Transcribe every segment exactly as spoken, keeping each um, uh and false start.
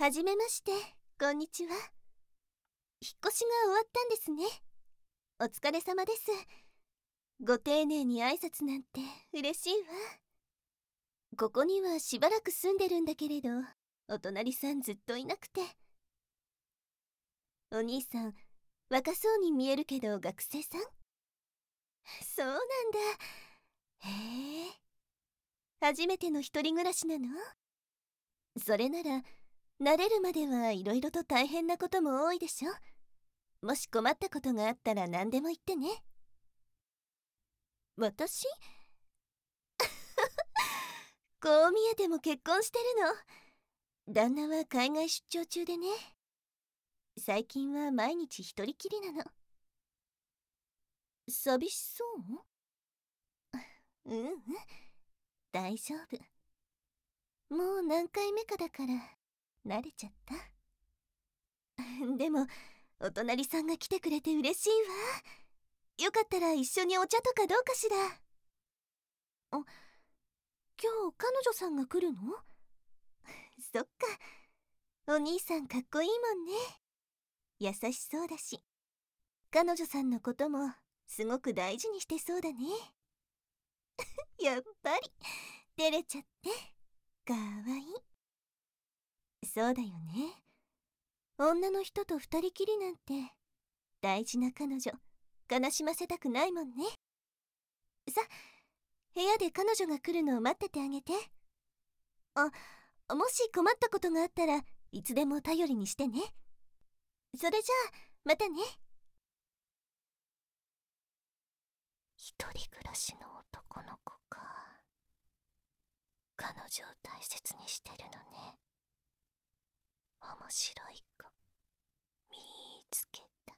はじめまして、こんにちは。引っ越しが終わったんですね。お疲れ様です。ご丁寧に挨拶なんて嬉しいわ。ここにはしばらく住んでるんだけれど、お隣さんずっといなくて。お兄さん、若そうに見えるけど学生さん？そうなんだ。へえ。初めての一人暮らしなの？それなら、慣れるまではいろいろと大変なことも多いでしょ。もし困ったことがあったら何でも言ってね。私？こう見えても結婚してるの。旦那は海外出張中でね。最近は毎日一人きりなの。寂しそう？うんうん、大丈夫。もう何回目かだから慣れちゃった。でもお隣さんが来てくれて嬉しいわ。よかったら一緒にお茶とかどうかしら。あ、今日彼女さんが来るの？そっか、お兄さんかっこいいもんね。優しそうだし、彼女さんのこともすごく大事にしてそうだね。やっぱり照れちゃってかわいい。そうだよね。女の人と二人きりなんて大事な彼女悲しませたくないもんね。さ、部屋で彼女が来るのを待っててあげて。あ、もし困ったことがあったらいつでも頼りにしてね。それじゃあまたね。一人暮らしの男の子か。彼女を大切にしてるのね。面白い子見つけた。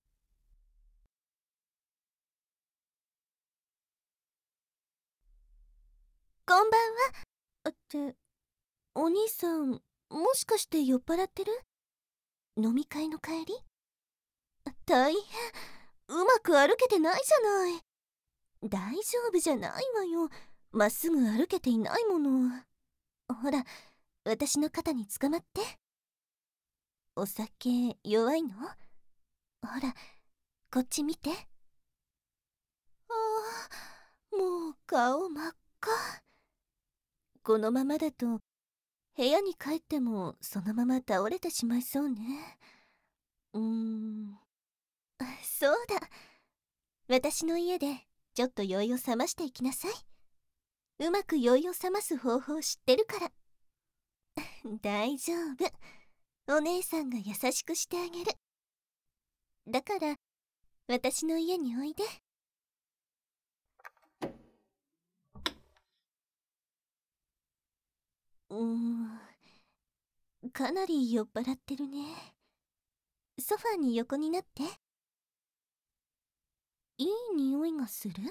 こんばんは。ってお兄さん、もしかして酔っ払ってる？飲み会の帰り？大変、うまく歩けてないじゃない。大丈夫じゃないわよ。まっすぐ歩けていないもの。ほら、私の肩につかまって。お酒弱いの？ほら、こっち見て。ああ、もう顔真っ赤。このままだと部屋に帰ってもそのまま倒れてしまいそうね。うーん、そうだ、私の家でちょっと酔いを覚ましていきなさい。うまく酔いを覚ます方法知ってるから。大丈夫、お姉さんが優しくしてあげる。だから私の家においで。うーん、かなり酔っ払ってるね。ソファーに横になって。いい匂いがする？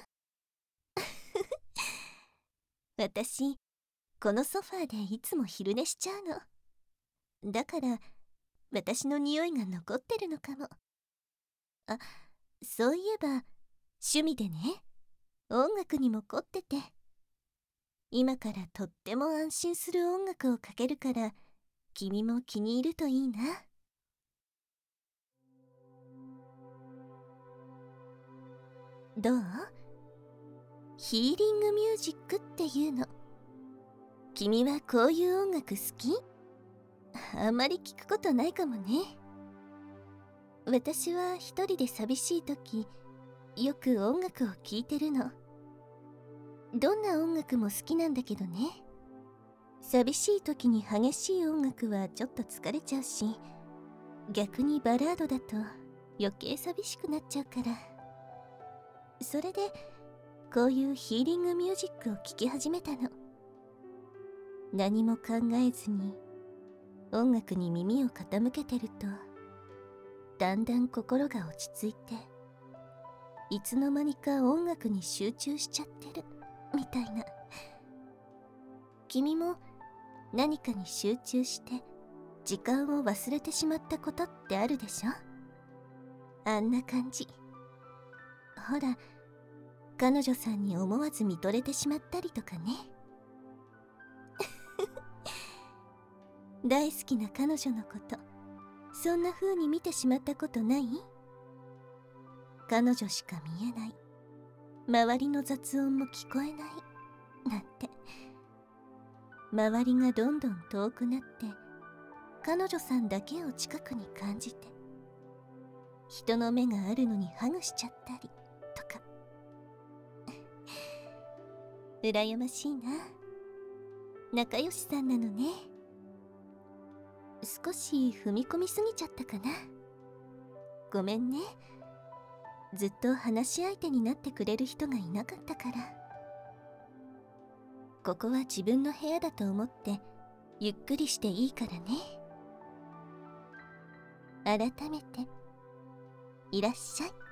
私、このソファーでいつも昼寝しちゃうの。だから私の匂いが残ってるのかも。あ、そういえば趣味でね、音楽にも凝ってて、今からとっても安心する音楽をかけるから、君も気に入るといいな。どう？ヒーリングミュージックっていうの。君はこういう音楽好き？あんまり聞くことないかもね。私は一人で寂しい時、よく音楽を聴いてるの。どんな音楽も好きなんだけどね。寂しい時に激しい音楽はちょっと疲れちゃうし、逆にバラードだと余計寂しくなっちゃうから。それでこういうヒーリングミュージックを聴き始めたの。何も考えずに音楽に耳を傾けてると、だんだん心が落ち着いて、いつの間にか音楽に集中しちゃってるみたいな。君も何かに集中して時間を忘れてしまったことってあるでしょ？あんな感じ。ほら、彼女さんに思わず見とれてしまったりとかね。 大好きな彼女のこと、そんな風に見てしまったことない？彼女しか見えない、周りの雑音も聞こえないなんて。周りがどんどん遠くなって、彼女さんだけを近くに感じて、人の目があるのにハグしちゃったりとか。羨ましいな。仲良しさんなのね。少し踏み込みすぎちゃったかな。ごめんね。ずっと話し相手になってくれる人がいなかったから。ここは自分の部屋だと思ってゆっくりしていいからね。改めていらっしゃい。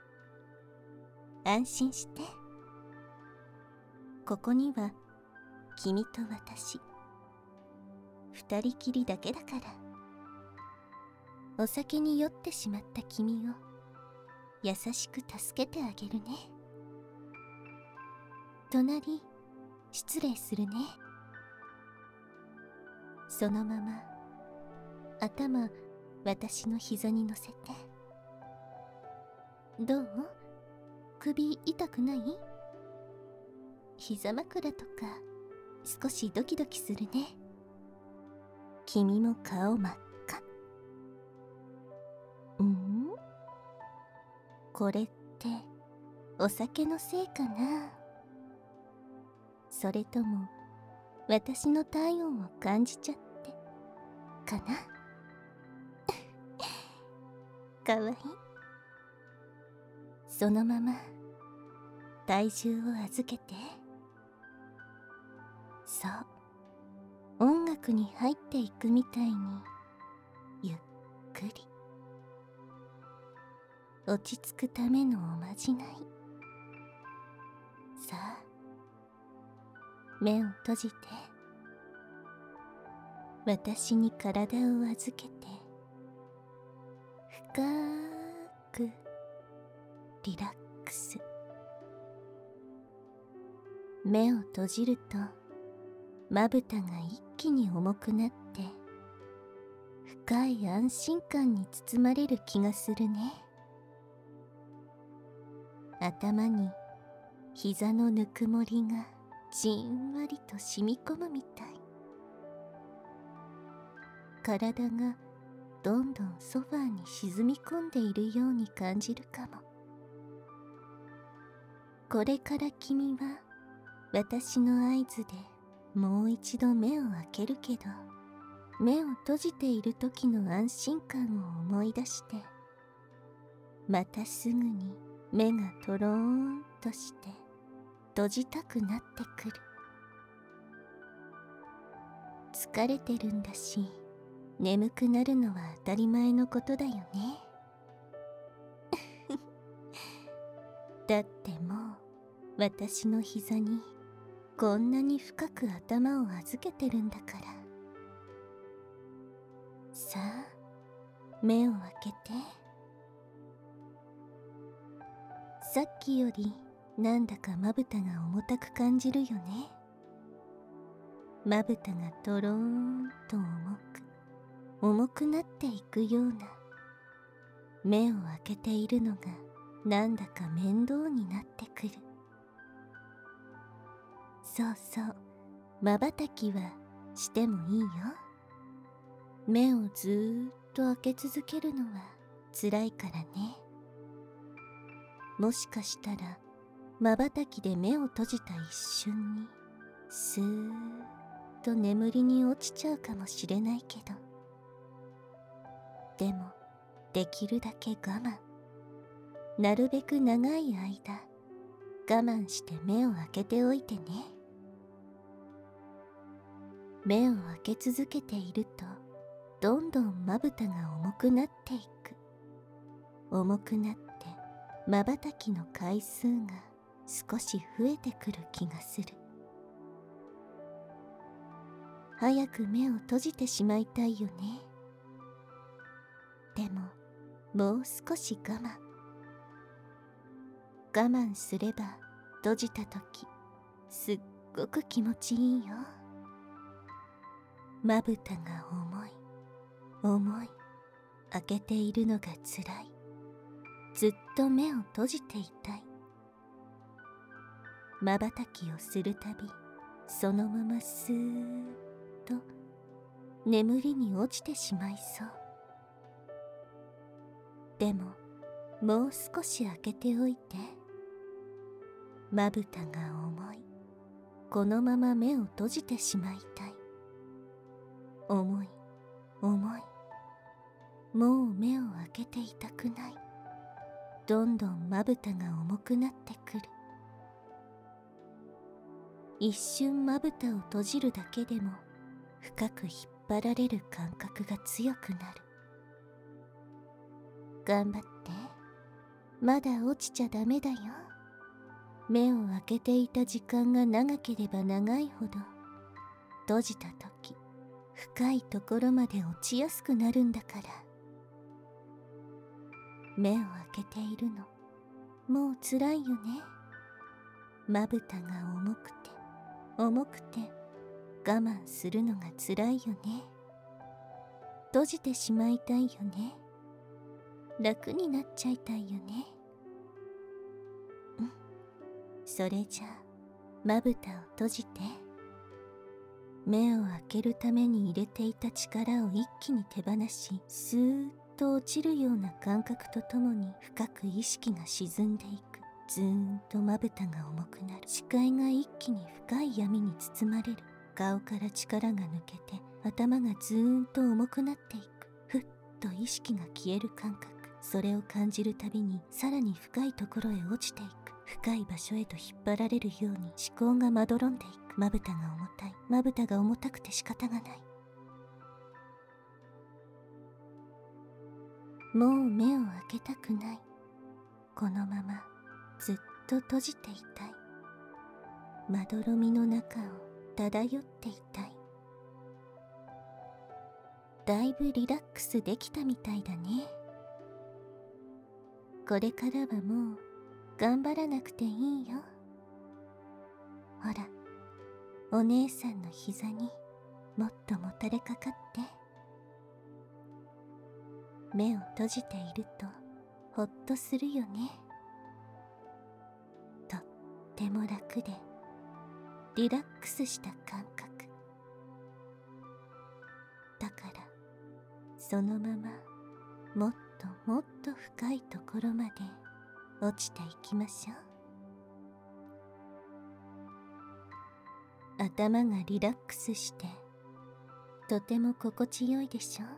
安心して。ここには君と私二人きりだけだから。お酒に酔ってしまった君を優しく助けてあげるね。隣失礼するね。そのまま頭私の膝に乗せて。どう？首痛くない？膝枕とか少しドキドキするね。君も顔真っ赤。うん？これってお酒のせいかな？それとも私の体温を感じちゃってかな？かわいい。そのまま体重を預けて。そう、音楽に入っていくみたいにゆっくり。落ち着くためのおまじない。さあ、目を閉じて。私に体を預けて。深くリラックス。目を閉じるとまぶたが一気に重くなって、深い安心感に包まれる気がするね。頭に膝のぬくもりがじんわりと染み込むみたい。体がどんどんソファーに沈み込んでいるように感じるかも。これから君は私の合図でもう一度目を開けるけど、目を閉じている時の安心感を思い出して、またすぐに目がとろーんとして閉じたくなってくる。疲れてるんだし、眠くなるのは当たり前のことだよね。だってもう私の膝にこんなに深く頭を預けてるんだから。さあ、目を開けて。さっきよりなんだかまぶたが重たく感じるよね。まぶたがとろーんと重く重くなっていくような。目を開けているのがなんだか面倒になってくる。そうそう、まばたきはしてもいいよ。目をずーっと開け続けるのは辛いからね。もしかしたらまばたきで目を閉じた一瞬にスーッと眠りに落ちちゃうかもしれないけど、でもできるだけ我慢、なるべく長い間我慢して目を開けておいてね。目を開け続けているとどんどんまぶたが重くなっていく。重くなってまばたきの回数が少し増えてくる気がする。早く目を閉じてしまいたいよね。でももう少し我慢。我慢すれば閉じたときすっごく気持ちいいよ。 まぶたが重い重い開けているのがつらい。ずっと目を閉じていたい。まばたきをするたびそのままスーッと眠りに落ちてしまいそう。でももう少し開けておいて。まぶたが重い。このまま目を閉じてしまいたい。重い重い。もう目を開けていたくない。どんどんまぶたが重くなってくる。一瞬まぶたを閉じるだけでも深く引っ張られる感覚が強くなる。頑張って。まだ落ちちゃダメだよ。目を開けていた時間が長ければ長いほど閉じた時深いところまで落ちやすくなるんだから。目を開けているのもうつらいよね。まぶたが重くて重くて我慢するのがつらいよね。閉じてしまいたいよね。楽になっちゃいたいよね。うん。それじゃあまぶたを閉じて。目を開けるために入れていた力を一気に手放し、スーッと落ちるような感覚とともに深く意識が沈んでいく。ずーんとまぶたが重くなる。視界が一気に深い闇に包まれる。顔から力が抜けて頭がずーんと重くなっていく。ふっと意識が消える感覚。それを感じるたびにさらに深いところへ落ちていく。深い場所へと引っ張られるように思考がまどろんでいく。まぶたが重たい。まぶたが重たくて仕方がない。もう目を開けたくない。このままずっと閉じていたい。まどろみの中を漂っていたい。だいぶリラックスできたみたいだね。これからはもう頑張らなくていいよ。ほら、お姉さんの膝にもっともたれかかって。目を閉じているとほっとするよね。とっても楽でリラックスした感覚だから、そのままもっともっと深いところまで落ちていきましょう。頭がリラックスしてとても心地よいでしょ。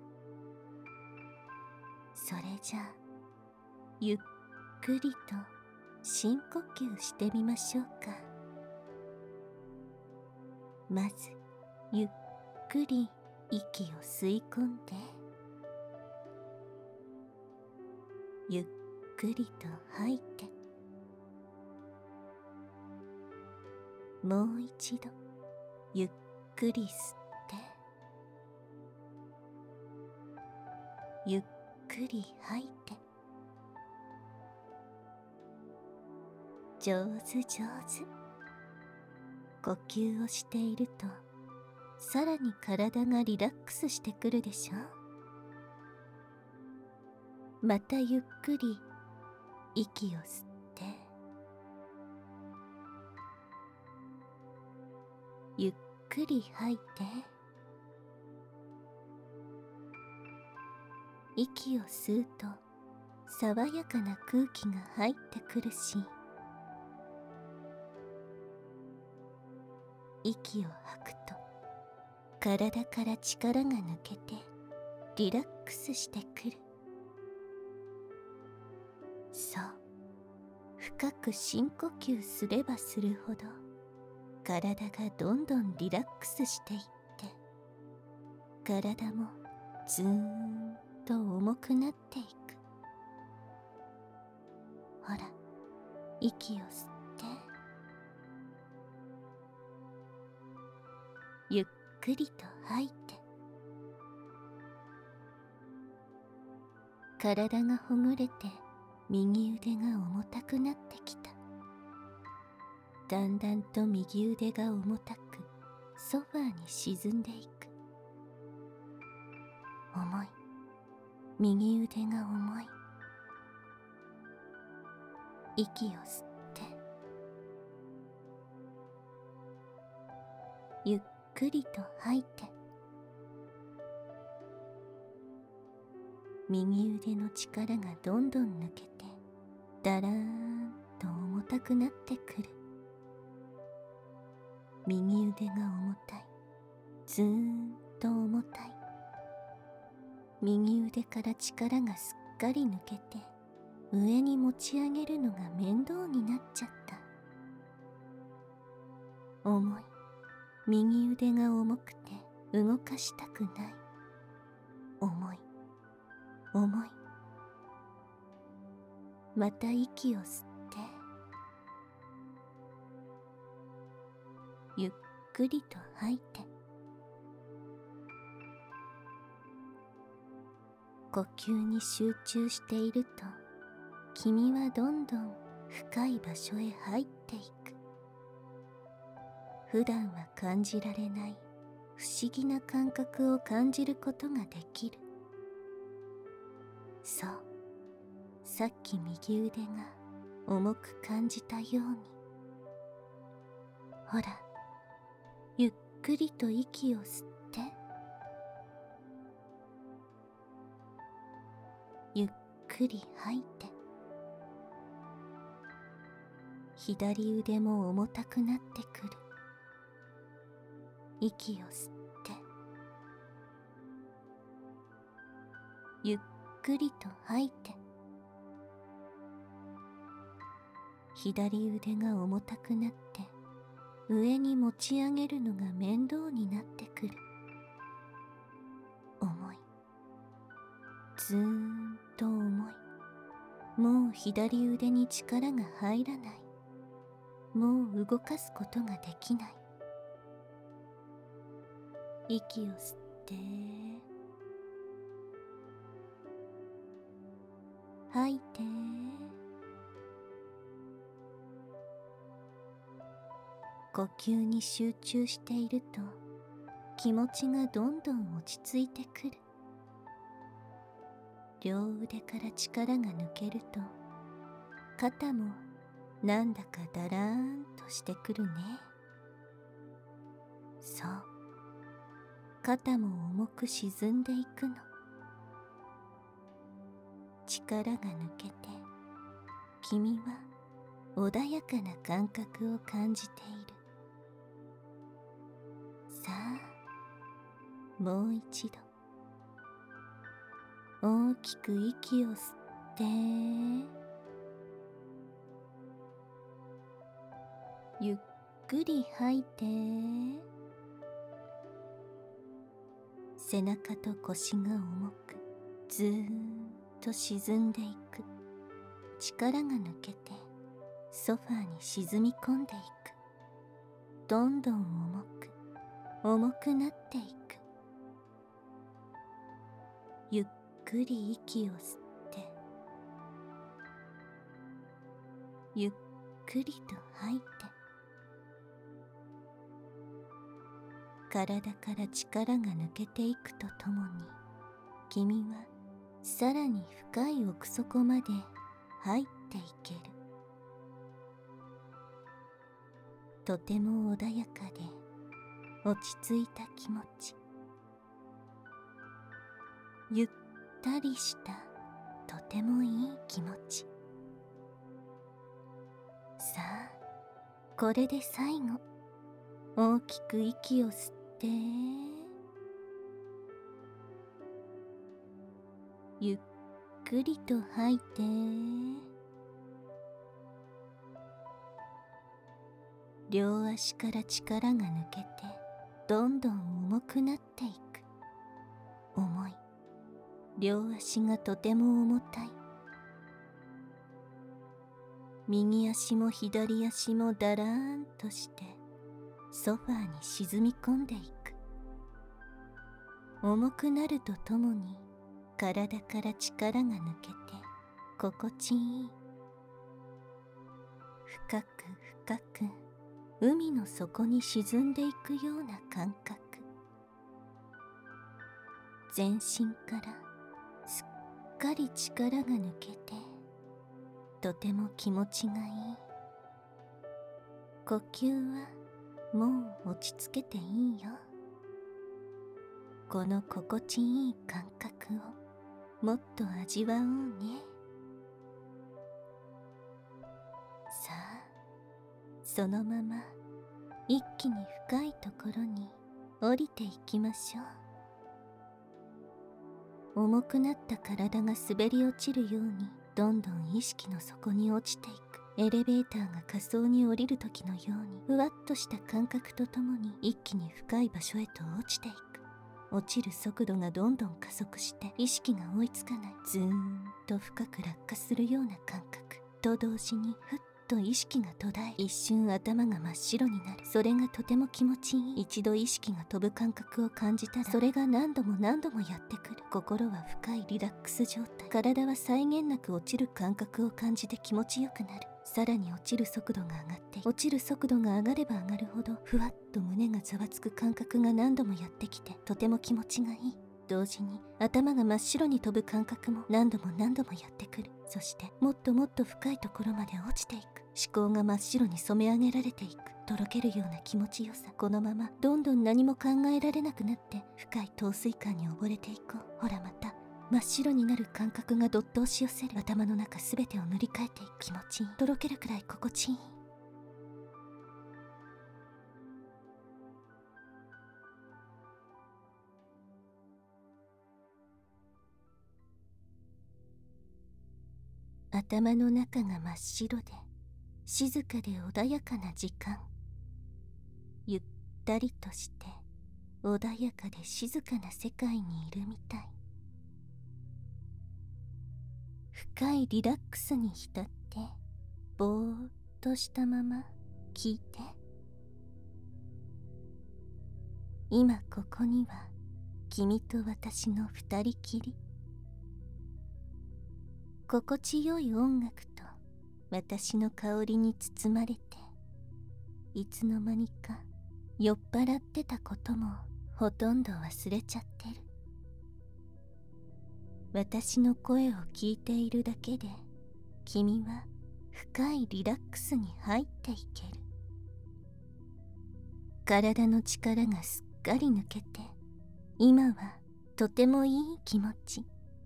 それじゃあゆっくりと深呼吸してみましょうか。まずゆっくり息を吸い込んで、ゆっくりと吐いて、もう一度ゆっくり吸ってゆっくり吐いて。上手上手。呼吸をしているとさらに体がリラックスしてくるでしょ。またゆっくり息を吸ってゆっくり吐いて。息を吸うと爽やかな空気が入ってくるし、息を吐くと体から力が抜けてリラックスしてくる。そう、深く深呼吸すればするほど体がどんどんリラックスしていって、体もずーんと重くなっていく。ほら、息を吸ってゆっくりと吐いて。体がほぐれて右腕が重たくなってきた。だんだんと右腕が重たくソファーに沈んでいく。 重い。右腕が重い。息を吸ってゆっくりと吐いて、右腕の力がどんどん抜けてだらーんと重たくなってくる。右腕が重たい。ずーんと重たい。右腕から力がすっかり抜けて上に持ち上げるのが面倒になっちゃった。重い。右腕が重くて動かしたくない。重い。重い。また息を吸ってゆっくりと吐いて、呼吸に集中していると君はどんどん深い場所へ入っていく。普段は感じられない不思議な感覚を感じることができる。そう、さっき右腕が重く感じたように。ほら、ゆっくりと息を吸ってゆっくり吐いて、左腕も重たくなってくる。息を吸ってゆっくりと吐いて、左腕が重たくなって上に持ち上げるのが面倒になってくる。重い。ずーんと重い。もう左腕に力が入らない。もう動かすことができない。息を吸って吐いて、呼吸に集中していると気持ちがどんどん落ち着いてくる。両腕から力が抜けると肩もなんだかだらーんとしてくるね。そう、肩も重く沈んでいくの。力が抜けて君は穏やかな感覚を感じている。さあ、もう一度大きく息を吸ってゆっくり吐いて、背中と腰が重くずーっと沈んでいく。力が抜けてソファーに沈み込んでいく。どんどん重く重くなっていく。ゆっくり息を吸ってゆっくりと吐いて、体から力が抜けていくとともに君はさらに深い奥底まで入っていける。とても穏やかで落ち着いた気持ち、ゆったりしたとてもいい気持ち。さあ、これで最後、大きく息を吸ってゆっくりと吐いて、両足から力が抜けてどんどん重くなっていく。重い。両足がとても重たい。右足も左足もだらーんとしてソファーに沈み込んでいく。重くなるとともに体から力が抜けて心地いい。深く深く海の底に沈んでいくような感覚。 全身からすっかり力が抜けて、とても気持ちがいい。呼吸はもう落ち着けていいよ。この心地いい感覚をもっと味わおうね。さあ、そのまま一気に深いところに降りていきましょう。重くなった体が滑り落ちるようにどんどん意識の底に落ちていく。エレベーターが下層に降りる時のようにふわっとした感覚とともに一気に深い場所へと落ちていく。落ちる速度がどんどん加速して意識が追いつかない、ずーんと深く落下するような感覚と同時にふっと意識が途絶え、一瞬頭が真っ白になる。それがとても気持ちいい。一度意識が飛ぶ感覚を感じたら、それが何度も何度もやってくる。心は深いリラックス状態。体は際限なく落ちる感覚を感じて気持ちよくなる。さらに落ちる速度が上がって落ちる速度が上がれば上がるほどふわっと胸がざわつく感覚が何度もやってきて、とても気持ちがいい。同時に頭が真っ白に飛ぶ感覚も何度も何度もやってくる。そしてもっともっと深いところまで落ちていく。思考が真っ白に染め上げられていく。とろけるような気持ちよさ。このままどんどん何も考えられなくなって深い陶酔感に溺れていこう。ほら、また真っ白になる感覚がどっと押し寄せる。頭の中すべてを塗り替えていく。気持ちいい。とろけるくらい心地いい。頭の中が真っ白で静かで穏やかな時間。ゆったりとして穏やかで静かな世界にいるみたい。深いリラックスに浸ってぼーっとしたまま聞いて。今ここには君と私の二人きり。心地よい音楽と私の香りに包まれて、いつの間にか酔っ払ってたこともほとんど忘れちゃってる。私の声を聞いているだけで君は深いリラックスに入っていける。体の力がすっかり抜けて、今はとてもいい気持ち。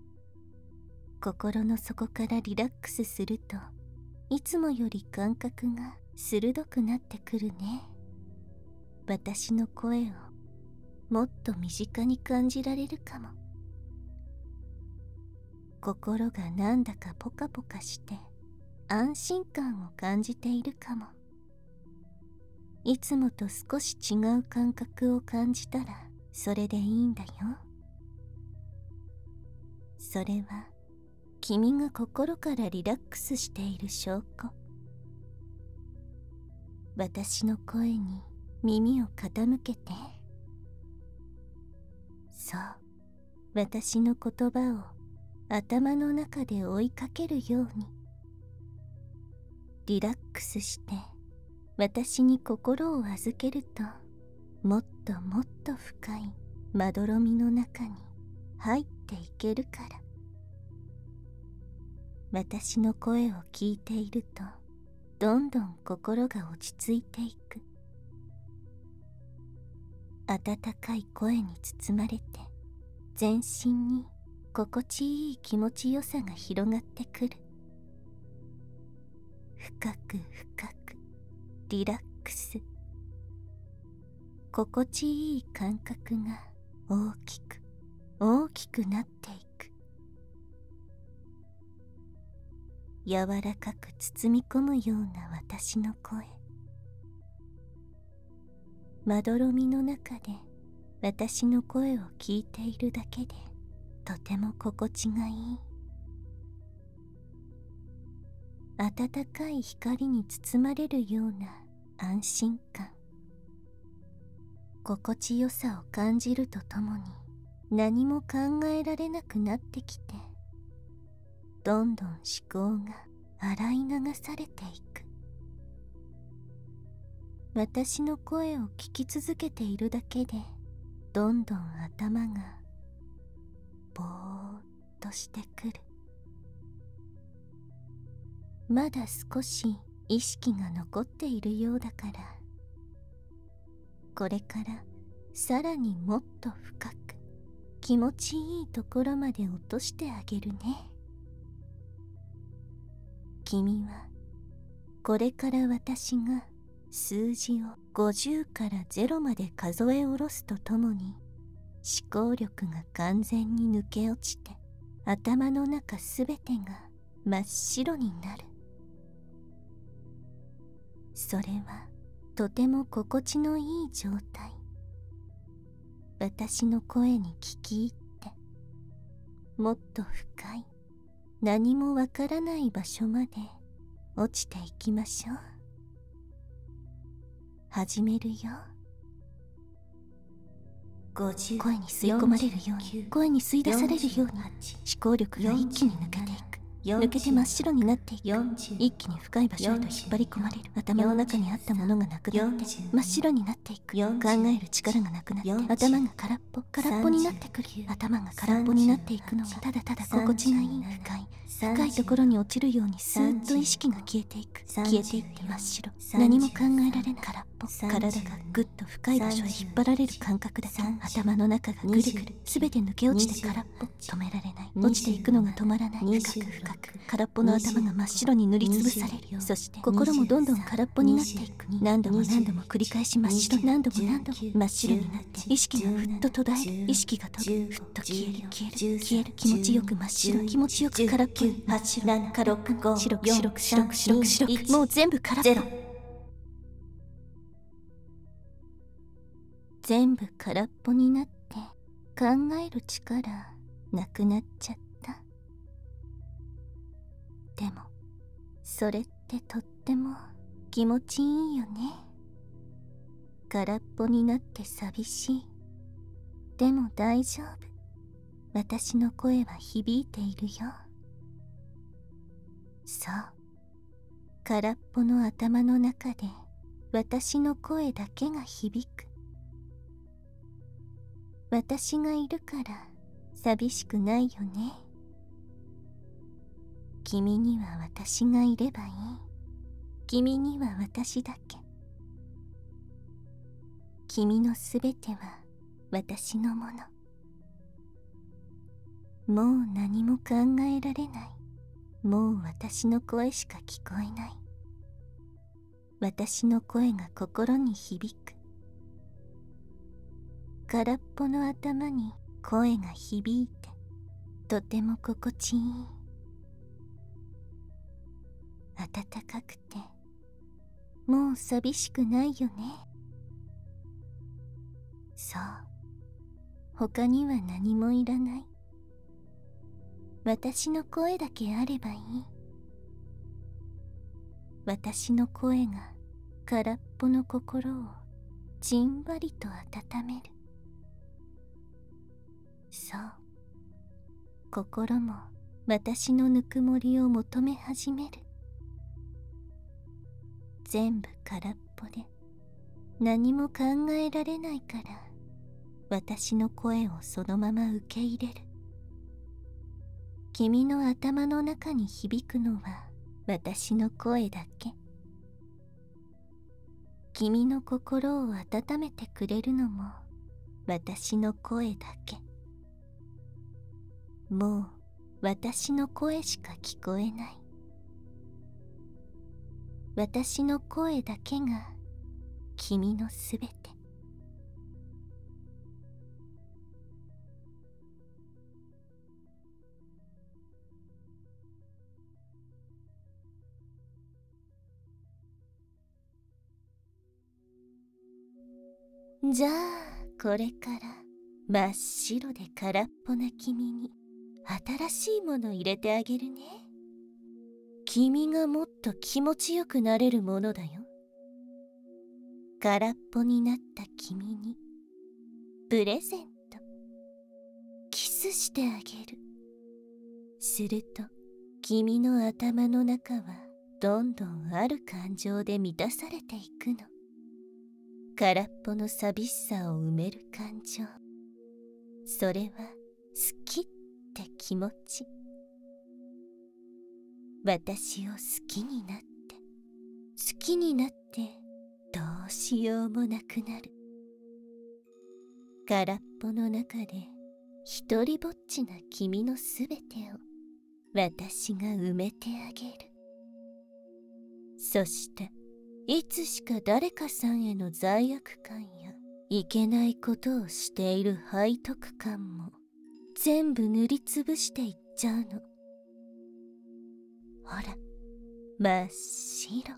心の底からリラックスするといつもより感覚が鋭くなってくるね。私の声をもっと身近に感じられるかも。心がなんだかポカポカして安心感を感じているかも。いつもと少し違う感覚を感じたらそれでいいんだよ。それは君が心からリラックスしている証拠。私の声に耳を傾けて。そう、私の言葉を頭の中で追いかけるように。リラックスして私に心を預けると、もっともっと深いまどろみの中に入っていけるから。私の声を聞いているとどんどん心が落ち着いていく。温かい声に包まれて全身に心地いい気持ちよさが広がってくる。深く深くリラックス。心地いい感覚が大きく大きくなっていく。柔らかく包み込むような私の声。まどろみの中で私の声を聞いているだけでとても心地がいい。温かい光に包まれるような安心感。心地よさを感じるとともに何も考えられなくなってきて、どんどん思考が洗い流されていく。私の声を聞き続けているだけでどんどん頭がぼーっとしてくる。まだ少し意識が残っているようだから、これからさらにもっと深く気持ちいいところまで落としてあげるね。君はこれから私が数字をごじゅうからゼロまで数え下ろすとともに、思考力が完全に抜け落ちて頭の中すべてが真っ白になる。それはとても心地のいい状態。私の声に聞き入ってもっと深い何もわからない場所まで落ちていきましょう。始めるよ。ごじゅう、声に吸い込まれるように、声に吸い出されるように、思考力が一気に抜けていく。抜けて真っ白になっていく。一気に深い場所へと引っ張り込まれる。頭の中にあったものがなくなって真っ白になっていく。考える力がなくなって頭が空っぽ空っぽになってくる。頭が空っぽになっていくのがただただ心地がいい。深い深いところに落ちるようにスーッと意識が消えていく。消えていって真っ白。何も考えられない。空っぽ。体がぐっと深い場所へ引っ張られる感覚だけ。頭の中がぐるぐるすべて抜け落ちて空っぽ。止められない。落ちていくのが止まらない。深く深く空っぽの頭が真っ白に塗りつぶされる。そして心もどんどん空っぽになっていく。何度も何度も繰り返し真っ白。何度も何度も真っ白になって意識がふっと途絶える。意識が飛ぶ。ふっと消える消える消える。気持ちよく真っ白。気持ちよく空っぽに。はち、なな、ろく、ご、白く白く白く白く白く。もう全部空っぽ。全部空っぽになって考える力なくなっちゃった。でもそれってとっても気持ちいいよね。空っぽになって寂しい。でも大丈夫。私の声は響いているよ。そう。空っぽの頭の中で私の声だけが響く。私がいるから寂しくないよね。君には私がいればいい。君には私だけ。君のすべては私のもの。もう何も考えられない。もう私の声しか聞こえない。私の声が心に響く。空っぽの頭に声が響いてとても心地いい。暖かくてもう寂しくないよね。そう。他には何もいらない。私の声だけあればいい。私の声が空っぽの心をじんわりと温める。そう。心も私のぬくもりを求め始める。全部空っぽで何も考えられないから、私の声をそのまま受け入れる。君の頭の中に響くのは私の声だけ。君の心を温めてくれるのも私の声だけ。もう私の声しか聞こえない。私の声だけが君のすべて。じゃあこれから真っ白で空っぽな君に新しいもの入れてあげるね。君がもっと気持ちよくなれるものだよ。空っぽになった君にプレゼント。キスしてあげる。すると君の頭の中はどんどんある感情で満たされていくの。空っぽの寂しさを埋める感情。それは好きっって気持ち。私を好きになって、好きになってどうしようもなくなる。空っぽの中で一りぼっちな君のすべてを私が埋めてあげる。そしていつしか誰かさんへの罪悪感やいけないことをしている背徳感も全部塗りつぶしていっちゃうの。ほら、真っ白。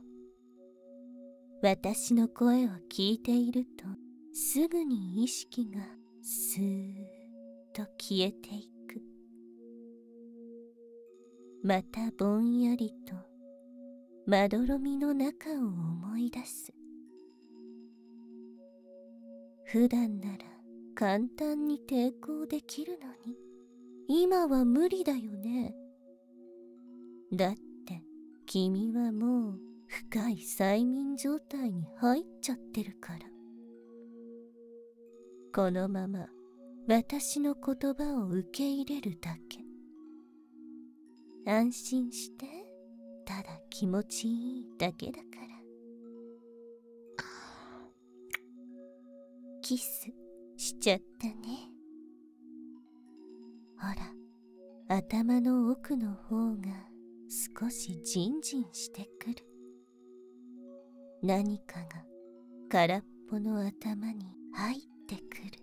私の声を聞いているとすぐに意識がスーッと消えていく。またぼんやりとまどろみの中を思い出す。普段なら簡単に抵抗できるのに今は無理だよね。だって君はもう深い催眠状態に入っちゃってるから。このまま私の言葉を受け入れるだけ。安心して、ただ気持ちいいだけだから。キスしちゃったね。ほら、頭の奥の方が少しジンジンしてくる。何かが空っぽの頭に入ってくる。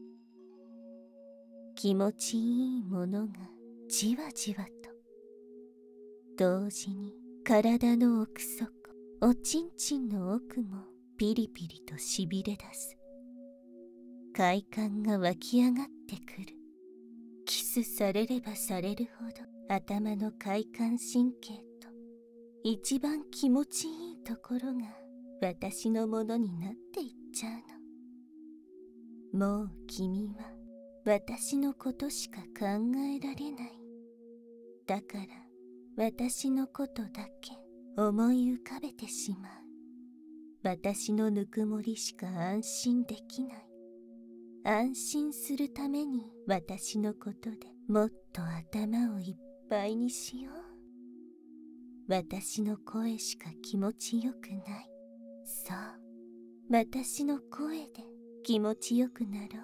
気持ちいいものがじわじわと、同時に体の奥底、おちんちんの奥もピリピリとしびれ出す。快感が湧き上がってくる。キスされればされるほど頭の快感神経と一番気持ちいいところが私のものになっていっちゃうの。もう君は私のことしか考えられない。だから私のことだけ思い浮かべてしまう。私のぬくもりしか安心できない。安心するために私のことでもっと頭をいっぱいにしよう。私の声しか気持ちよくない。そう、私の声で気持ちよくなろう。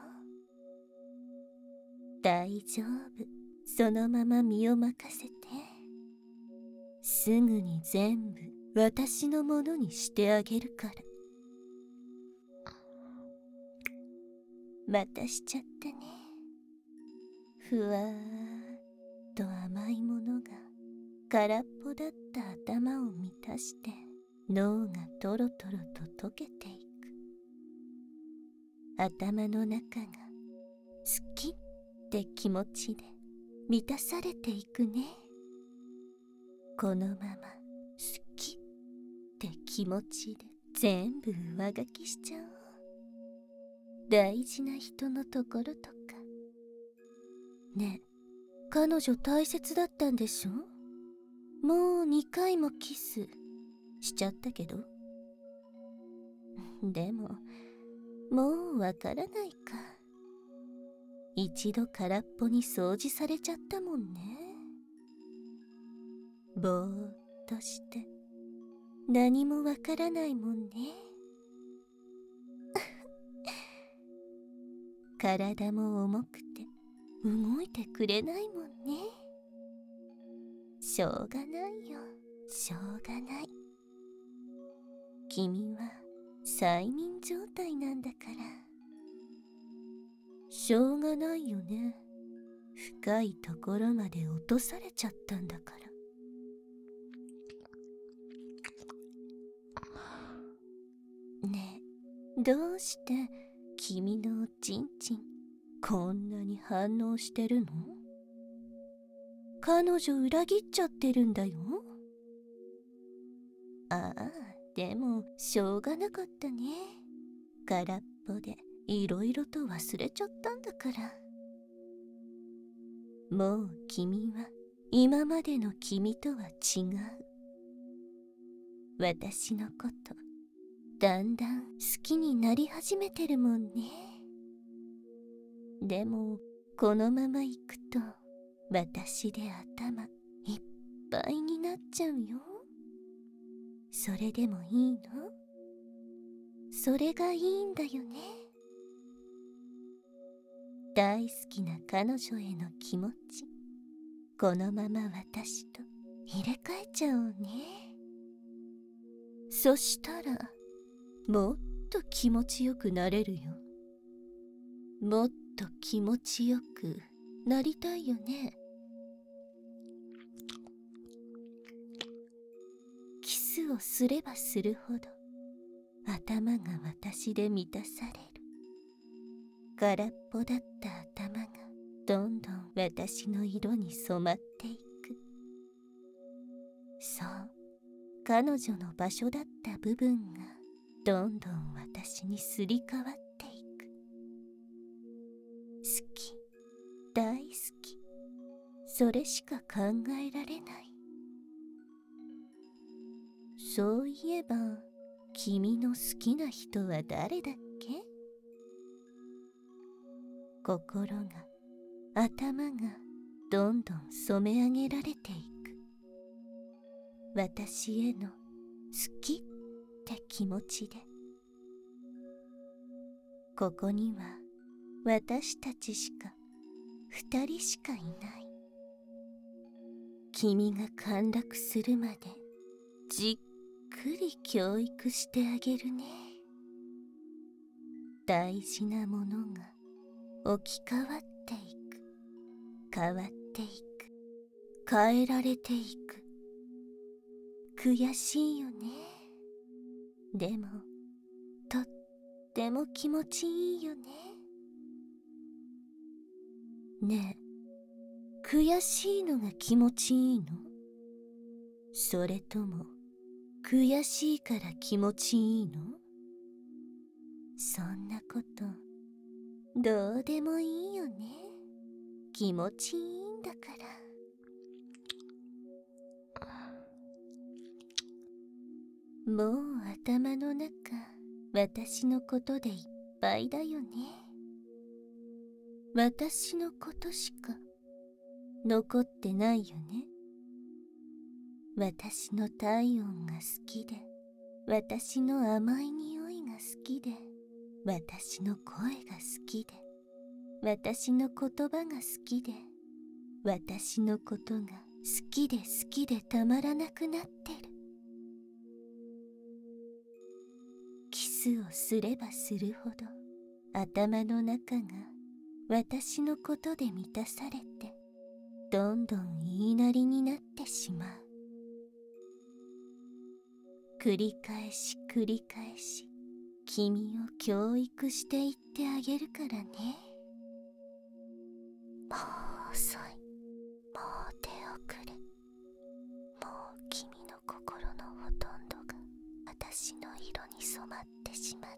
大丈夫、そのまま身を任せて。すぐに全部私のものにしてあげるから。またしちゃったね。ふわーっと甘いものが空っぽだった頭を満たして脳がトロトロと溶けていく。頭の中が好きって気持ちで満たされていくね。このまま好きって気持ちで全部上書きしちゃおう。大事な人のところとか。ねえ、彼女大切だったんでしょ？もうにかいもキスしちゃったけど。でももうわからないか。一度空っぽに掃除されちゃったもんね。ぼーっとして何もわからないもんね。体も重くて動いてくれないもんね。しょうがないよ、しょうがない。君は催眠状態なんだから。しょうがないよね。深いところまで落とされちゃったんだから。ねえ、どうして君のおちんちんこんなに反応してるの？彼女裏切っちゃってるんだよ。ああ、でもしょうがなかったね。空っぽでいろいろと忘れちゃったんだから。もう君は今までの君とは違う。私のことだんだん好きになり始めてるもんね。でもこのまま行くと私で頭いっぱいになっちゃうよ。それでもいいの？それがいいんだよね。大好きな彼女への気持ち、このまま私と入れ替えちゃおうね。そしたらもっと気持ちよくなれるよ。もっと気持ちよくなりたいよね。キスをすればするほど頭が私で満たされる。空っぽだった頭がどんどん私の色に染まっていく。そう、彼女の場所だった部分がどんどん私にすり替わっていく。好き、大好き、それしか考えられない。そういえば、君の好きな人は誰だっけ？心が、頭がどんどん染め上げられていく。私への好きって気持ちで。ここには私たちしか二人しかいない。君が陥落するまでじっくり教育してあげるね。大事なものが置き換わっていく。変わっていく。変えられていく。悔しいよね。でもとっても気持ちいいよね。ねえ、悔しいのが気持ちいいの？それとも悔しいから気持ちいいの？そんなことどうでもいいよね。気持ちいいんだから。もう頭の中、私のことでいっぱいだよね。私のことしか残ってないよね。私の体温が好きで、私の甘い匂いが好きで、私の声が好きで、私の言葉が好きで、私のことが好きで好きでたまらなくなってる。キスをすればするほど頭の中が私のことで満たされて、どんどん言いなりになってしまう。繰り返し繰り返し君を教育していってあげるからね。もう遅い。もう手遅れ。もう君の心のほとんどが私の色に染まってしまった。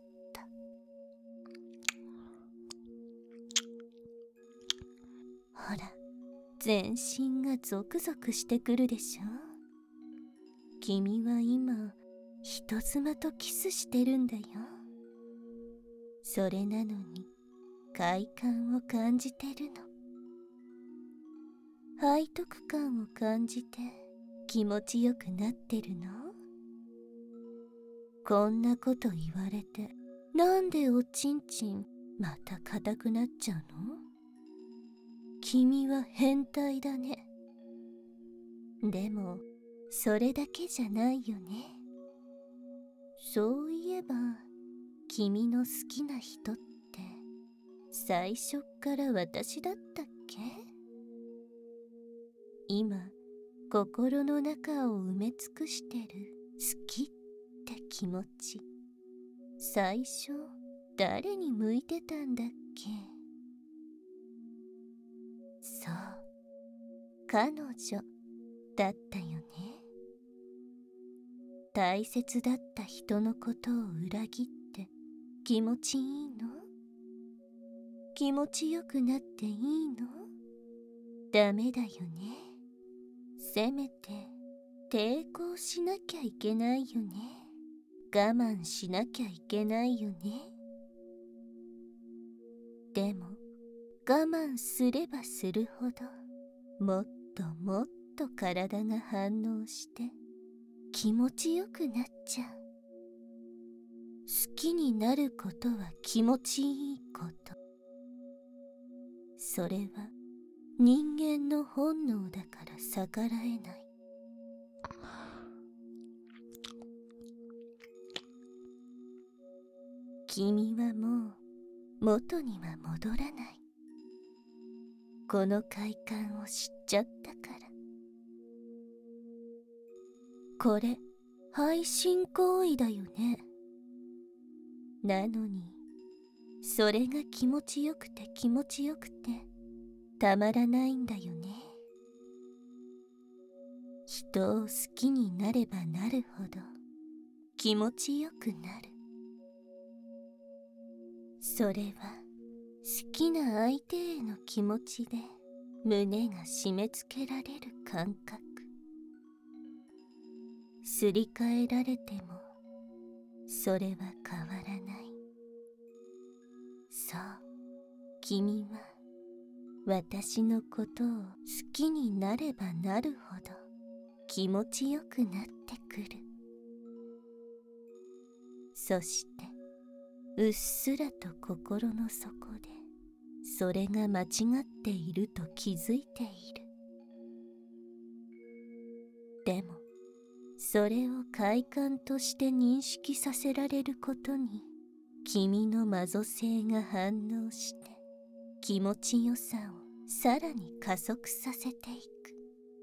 ほら、全身がゾクゾクしてくるでしょ。君は今人妻とキスしてるんだよ。それなのに快感を感じてるの。背徳感を感じて気持ちよくなってるの？こんなこと言われて、なんでおちんちんまた硬くなっちゃうの？君は変態だね。でもそれだけじゃないよね。そういえば君の好きな人って最初っから私だったっけ？今心の中を埋め尽くしてる好きって気持ち、最初誰に向いてたんだっけ？そう、彼女だったよね。大切だった人のことを裏切って気持ちいいの？気持ちよくなっていいの？ダメだよね。せめて抵抗しなきゃいけないよね。我慢しなきゃいけないよね。でも我慢すればするほどもっともっと体が反応して気持ちよくなっちゃう。好きになることは気持ちいいこと。それは人間の本能だから逆らえない。君はもう元には戻らない。この快感を知っちゃったから。これ配信行為だよね。なのにそれが気持ちよくて気持ちよくてたまらないんだよね。人を好きになればなるほど気持ちよくなる。それは好きな相手への気持ちで胸が締め付けられる感覚。すり替えられてもそれは変わらない。そう、君は私のことを好きになればなるほど気持ちよくなってくる。そしてうっすらと心の底でそれが間違っていると気づいている。でもそれを快感として認識させられることに君のマゾ性が反応して気持ちよさをさらに加速させていく。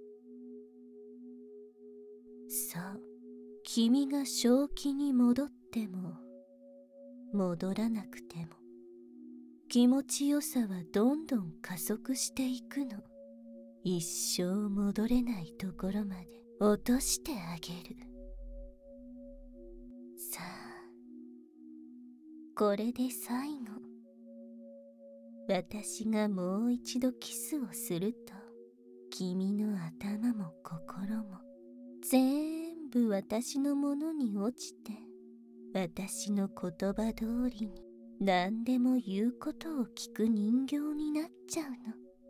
そう、君が正気に戻っても戻らなくても気持ちよさはどんどん加速していくの。一生戻れないところまで落としてあげる。さあ、これで最後。私がもう一度キスをすると君の頭も心も全部私のものに落ちて私の言葉通りに何でも言うことを聞く人形になっちゃうの。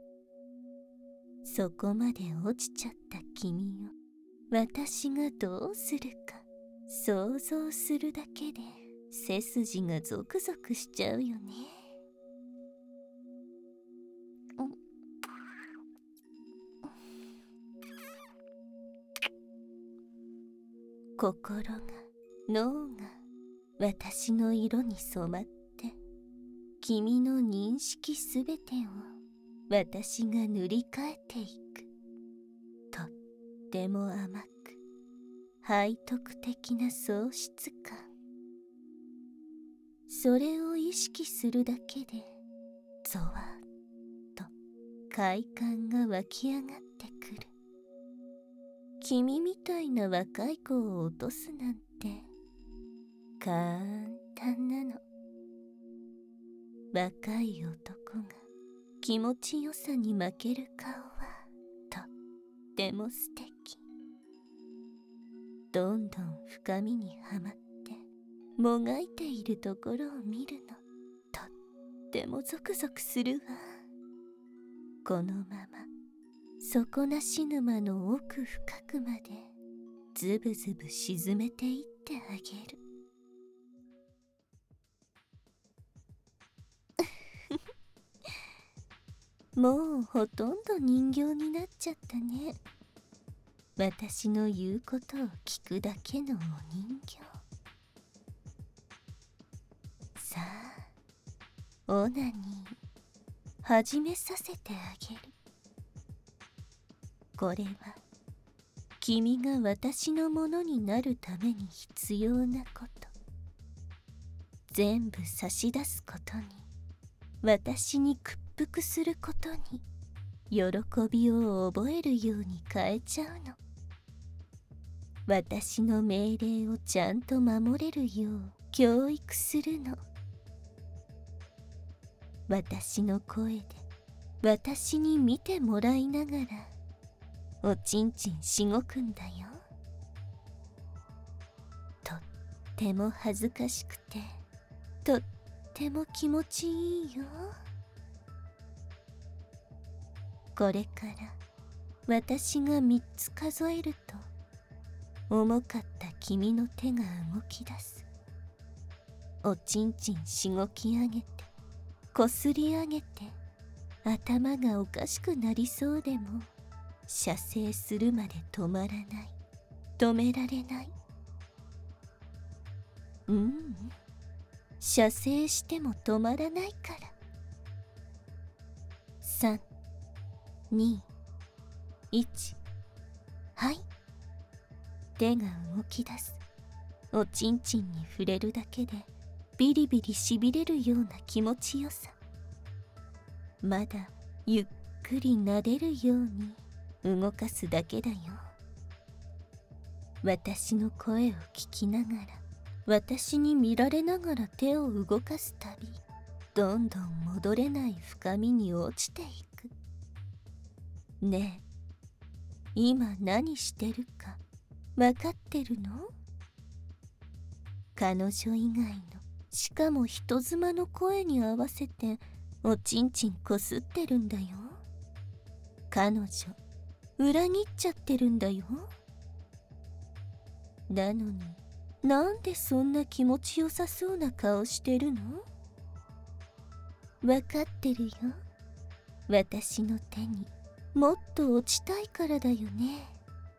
そこまで落ちちゃった君を私がどうするか想像するだけで背筋がゾクゾクしちゃうよね。心が脳が私の色に染まって君の認識すべてを私が塗り替えていく。とっても甘く背徳的な喪失感。それを意識するだけでゾワッと快感が湧き上がってくる。君みたいな若い子を落とすなんて簡単なの。若い男が気持ちよさに負ける顔はとっても素敵。どんどん深みにはまってもがいているところを見るのとってもゾクゾクするわ。このまま底なし沼の奥深くまでズブズブ沈めていってあげる。もうほとんど人形になっちゃったね。私の言うことを聞くだけのお人形。さあ、オナニー始めさせてあげる。これは君が私のものになるために必要なこと。全部差し出すことに、私に屈服することに喜びを覚えるように変えちゃうの。私の命令をちゃんと守れるよう教育するの。私の声で私に見てもらいながらおちんちんしごくんだよ。とっても恥ずかしくてとっても気持ちいいよ。これから私がみっつ数えると、重かった君の手が動き出す。おちんちんしごき上げて、こすり上げて、頭がおかしくなりそうでも、射精するまで止まらない。止められない。うん、射精しても止まらないから。さん、に、いち、はい。手が動き出す。おちんちんに触れるだけでビリビリしびれるような気持ちよさ。まだゆっくり撫でるように動かすだけだよ。私の声を聞きながら、私に見られながら手を動かすたび、どんどん戻れない深みに落ちていく。ねえ、今何してるか分かってるの？彼女以外の、しかも人妻の声に合わせておちんちんこすってるんだよ。彼女裏切っちゃってるんだよ。なのになんでそんな気持ちよさそうな顔してるの？分かってるよ。私の手にもっと落ちたいからだよね。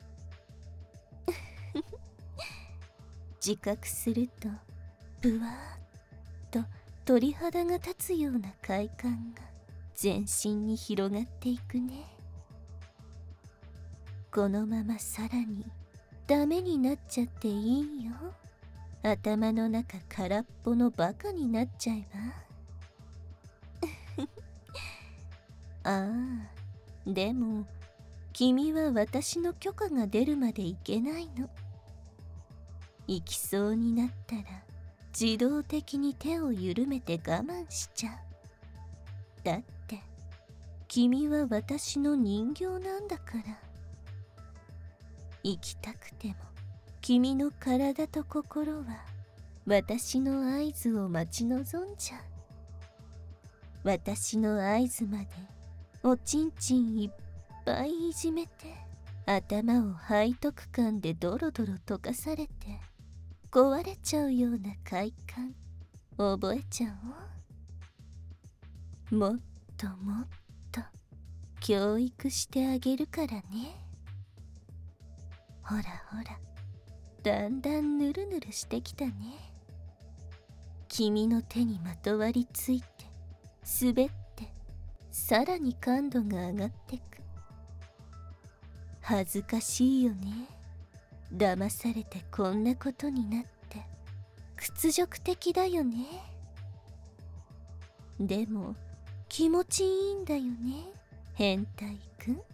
自覚するとブワーッと鳥肌が立つような快感が全身に広がっていくね。このままさらにダメになっちゃっていいよ。頭の中空っぽのバカになっちゃえば。ああ、でも君は私の許可が出るまでいけないの。行きそうになったら自動的に手を緩めて我慢しちゃう。だって君は私の人形なんだから。行きたくても君の体と心は私の合図を待ち望んじゃう。私の合図までおちんちんいっぱいいじめて、頭を背徳感でドロドロ溶かされて壊れちゃうような快感覚えちゃおう。もっともっと教育してあげるからね。ほらほら、だんだんぬるぬるしてきたね。君の手にまとわりついて滑ってさらに感度が上がってく。恥ずかしいよね。騙されてこんなことになって屈辱的だよね。でも気持ちいいんだよね、変態くん。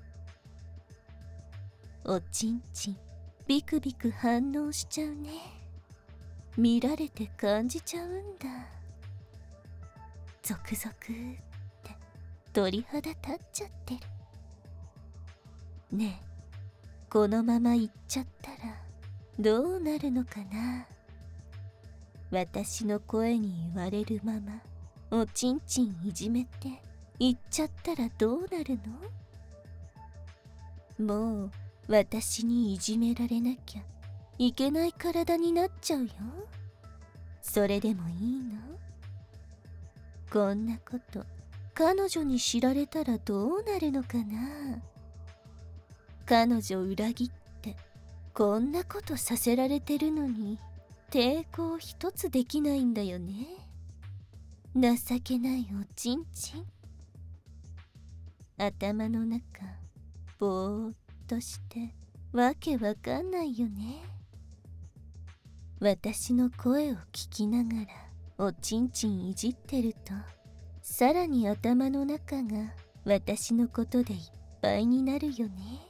おちんちんビクビク反応しちゃうね。見られて感じちゃうんだ。ゾクゾクって鳥肌立っちゃってる。ねえ、このまま行っちゃったらどうなるのかな。私の声に言われるままおちんちんいじめて行っちゃったらどうなるの？もう私にいじめられなきゃいけない体になっちゃうよ。それでもいいの？こんなこと彼女に知られたらどうなるのかな。彼女裏切ってこんなことさせられてるのに抵抗一つできないんだよね。情けないおちんちん。頭の中ぼーっとしてわけわかんないよね。私の声を聞きながらおちんちんいじってると、さらに頭の中が私のことでいっぱいになるよね。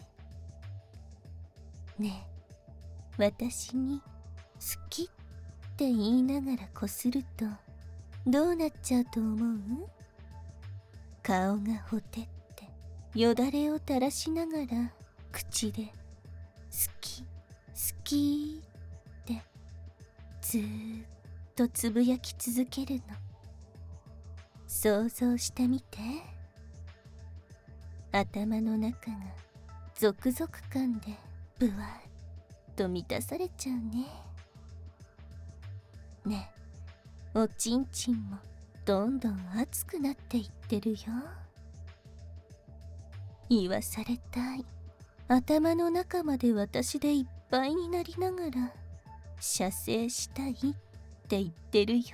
ねえ、私に好きって言いながらこするとどうなっちゃうと思う？顔がほてってよだれを垂らしながら口で好き好きってずーっとつぶやき続けるの。想像してみて。頭の中がゾクゾク感でブワーッと満たされちゃうね。ねえ、おちんちんもどんどん熱くなっていってるよ。言わされたい。頭の中まで私でいっぱいになりながら射精したいって言ってるよ。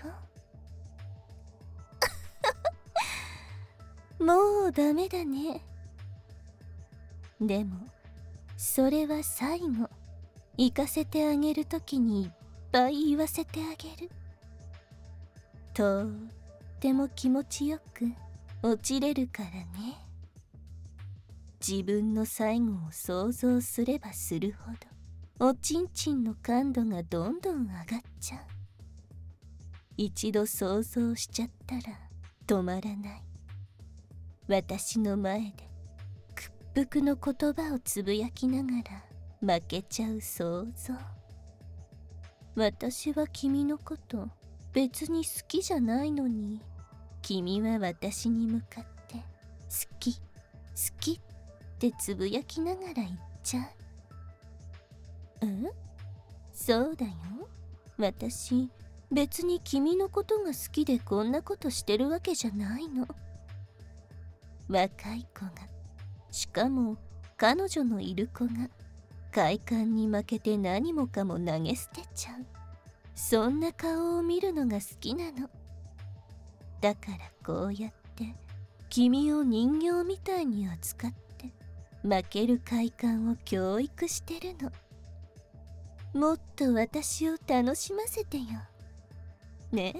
もうダメだね。でもそれは最後、行かせてあげるときにいっぱい言わせてあげる。とっても気持ちよく落ちれるからね。自分の最後を想像すればするほどおちんちんの感度がどんどん上がっちゃう。一度想像しちゃったら止まらない。私の前で屈服の言葉をつぶやきながら負けちゃう想像。私は君のこと別に好きじゃないのに、君は私に向かって好き好きってつぶやきながら言っちゃう。うん？そうだよ。私別に君のことが好きでこんなことしてるわけじゃないの。若い子が、しかも彼女のいる子が快感に負けて何もかも投げ捨てちゃう、そんな顔を見るのが好きなの。だからこうやって君を人形みたいに扱って負ける快感を教育してるの。もっと私を楽しませてよね。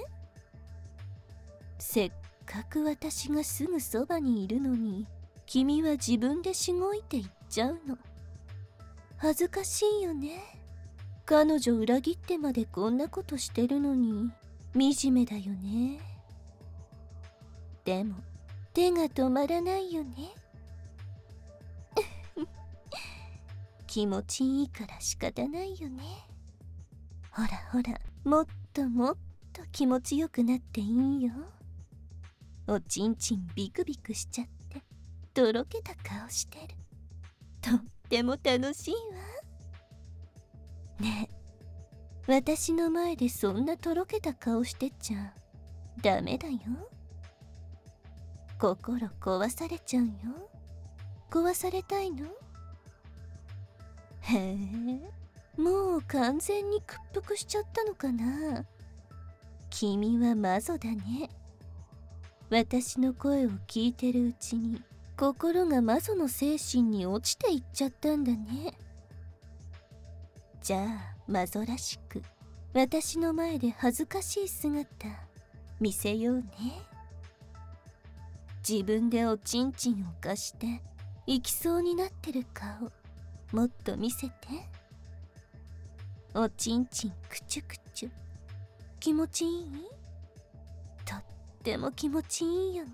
せっかく私がすぐそばにいるのに、君は自分でしごいていっちゃうの。恥ずかしいよね。彼女裏切ってまでこんなことしてるのに惨めだよね。でも手が止まらないよね。気持ちいいから仕方ないよね。ほらほら、もっともっと気持ちよくなっていいよ。おちんちんビクビクしちゃってとろけた顔してる。とっても楽しいわ。ねえ、私の前でそんなとろけた顔してちゃダメだよ。心壊されちゃうよ。壊されたいの？へえ、もう完全に屈服しちゃったのかな。君はマゾだね。私の声を聞いてるうちに心がマゾの精神に落ちていっちゃったんだね。じゃあマゾらしく私の前で恥ずかしい姿見せようね。自分でおちんちんを貸して行きそうになってる顔もっと見せて。おちんちんくちゅくちゅ、気持ちいい？とっても気持ちいいよね。